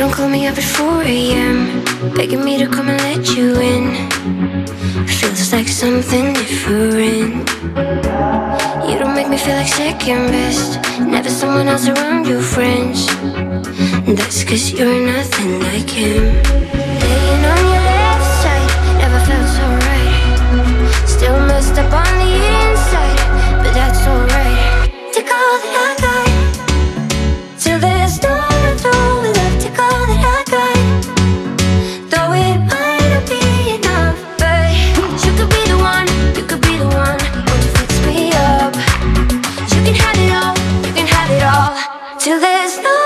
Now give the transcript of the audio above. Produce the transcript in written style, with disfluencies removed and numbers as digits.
don't call me up at 4 a.m. begging me to come and let you in. Feels like something different. You don't make me feel like second best. Never someone else around your friends. That's cause you're nothing like him. Laying on your left side, never felt so right. Still messed up on the inside, but that's alright. Take all that I got, till there's no one left. Take all that I got, though it might not be enough. But you could be the one, you could be the one. Won't you fix me up? You can have it all, you can have it all, till there's no